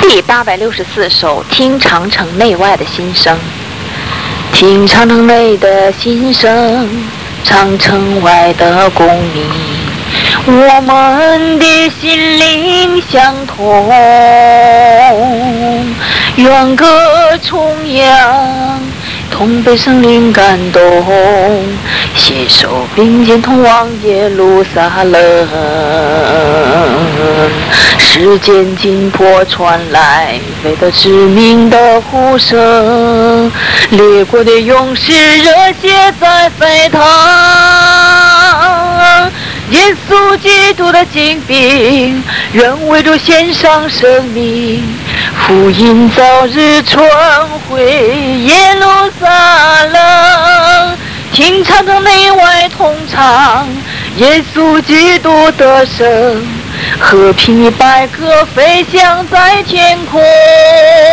第864首，听长城内外的心声。听长城内的心声，长城外的共鸣，我们的心灵相通，远隔重洋，同被生灵感动，携手并肩同往耶路撒冷。时间紧迫传来为的致命的呼声，列国的勇士热血在沸腾，耶稣基督的精兵仍为主献上生命，福音早日传回耶路撒冷。听长城内外同唱耶稣基督的声，和平的百合飞翔在天空。